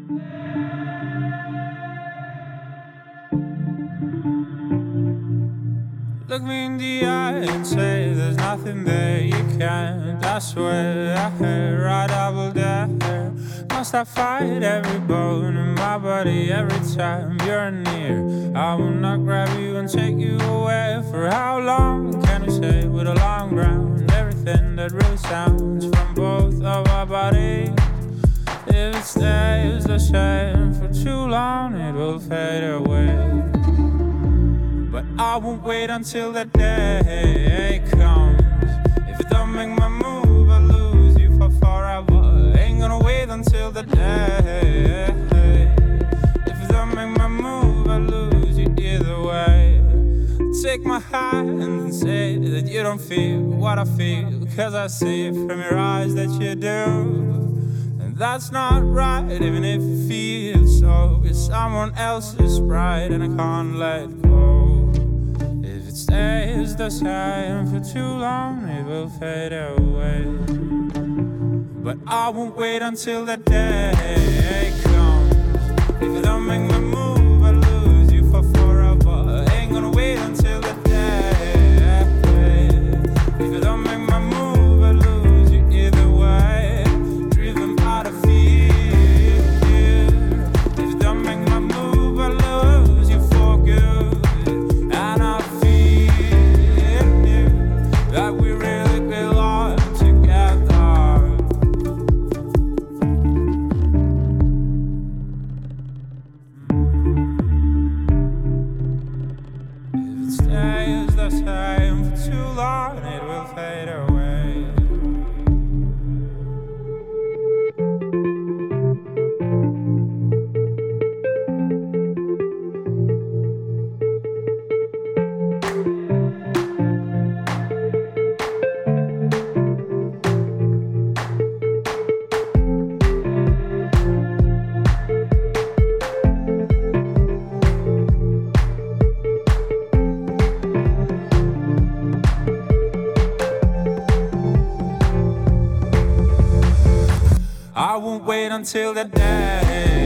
Look me in the eye and say there's nothing there you can't. I swear I heard right double dare. Must I fight every bone in my body every time you're near? I will not grab you and take you away. For how long can we say with a long ground? Everything that really sounds from both of our bodies. If it stays the same for too long, it will fade away. But I won't wait until that day comes. If it don't make my move, I lose you for forever. Ain't gonna wait until the day. If it don't make my move, I lose you either way. Take my hand and say that you don't feel what I feel, 'cause I see from your eyes that you do. And that's not right, even if it feels so. It's someone else's pride and I can't let go. Stays the same for too long, it will fade away. But I won't wait until that day comes. If you don't make my move, I lose you for forever. Ain't gonna wait until that day. If you don't make my move, I lose you either way. Driven out of fear. If you don't make my move, I lose you for good. And I that we really belong together. If it stays the same for too long, it will fade away. I won't wait until the day.